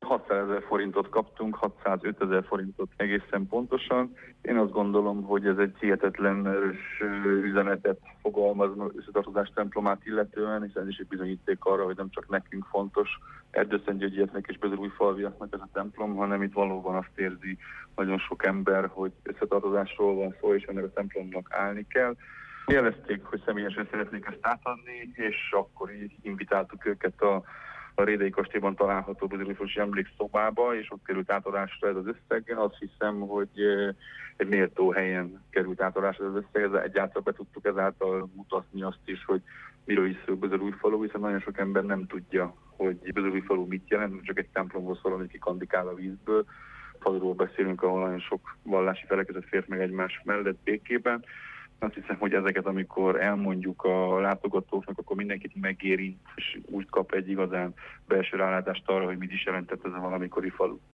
600 000 forintot kaptunk, 605 000 forintot egészen pontosan. Én azt gondolom, hogy ez egy hihetetlen erős üzenetet fogalmaz összetartozás templomát illetően, hiszen ez is egy bizonyíték arra, hogy nem csak nekünk fontos Erdőszentgyörgyieknek és Bezerújfalviaknak ez a templom, hanem itt valóban azt érzi nagyon sok ember, hogy összetartozásról van szó, és ennek a templomnak állni kell. Jelezték, hogy személyesen szeretnék ezt átadni, és akkor így invitáltuk őket a Rédei kastélyban található Bezerújfalusi emlékszobába, és ott került átadásra ez az összeg. Azt hiszem, hogy egy méltó helyen került átadásra ez az összeg, egyáltalán be tudtuk ezáltal mutatni azt is, hogy miről is szól Bezerújfalu, hiszen nagyon sok ember nem tudja, hogy Bezerújfalu mit jelent, csak egy templomból szól, ami kikandikál a vízből. Faluról beszélünk, ahol nagyon sok vallási felekezet fért meg egymás mellett békében. Azt hiszem, hogy ezeket, amikor elmondjuk a látogatóknak, akkor mindenkit megérint, és úgy kap egy igazán belső rálátást arra, hogy mit is jelentett ez a valamikori falu.